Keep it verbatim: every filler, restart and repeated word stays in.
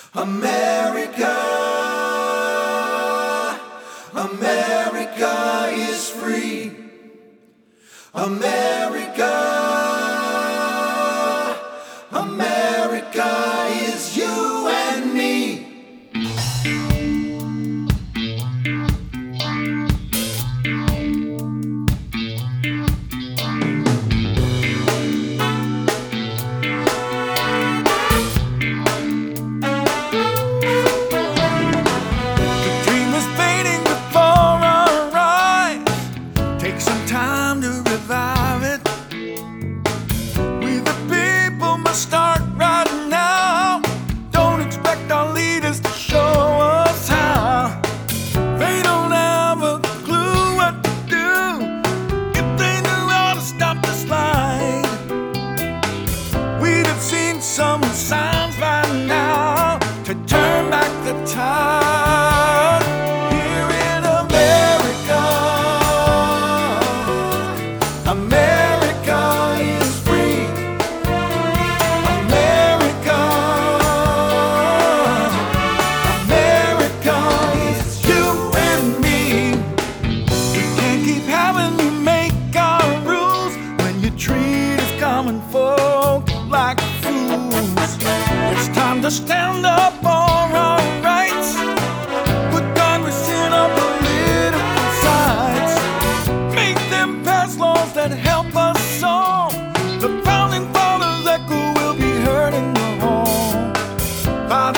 America, America is free. America, America is you and me. Start right now. Don't expect our leaders to show us how. They don't have a clue what to do. If they knew how to stop the slide, we'd have seen some signs by now to turn back the tide. Here in America, America is free. Common folk like fools. It's time to stand up for our rights. Put Congress in our political sides. Make them pass laws that help us all. The founding fathers' echo will be heard in the hall. By